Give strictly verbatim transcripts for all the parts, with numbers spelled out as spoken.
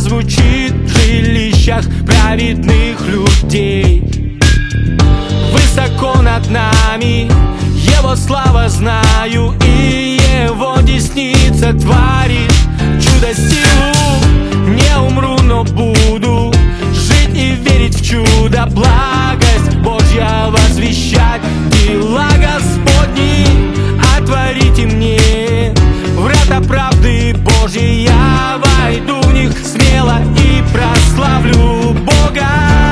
звучит в жилищах праведных людей. Высоко над нами Его слава знаю, и Его десница творит чудо силу. Не умру, но буду жить и верить в чудо. Благость Божья возвещать, дела Господни отворите мне. Врата правды Божьей, я войду в них смело и прославлю Бога.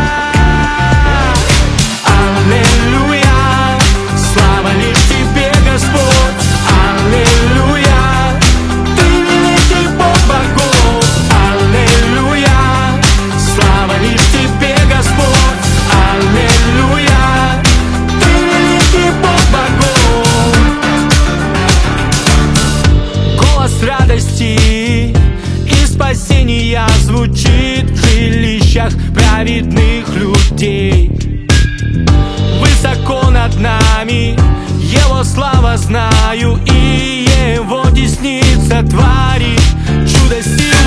Аллилуйя, слава лишь Тебе, Господь. Аллилуйя, Ты великий Бог богов. Аллилуйя, слава лишь Тебе, Господь. Аллилуйя, Ты великий Бог богов. Голос радости и спасения звучит в жилищах праведных людей. Высоко над нами Его слава знаю, и Его десница творит чудо силы.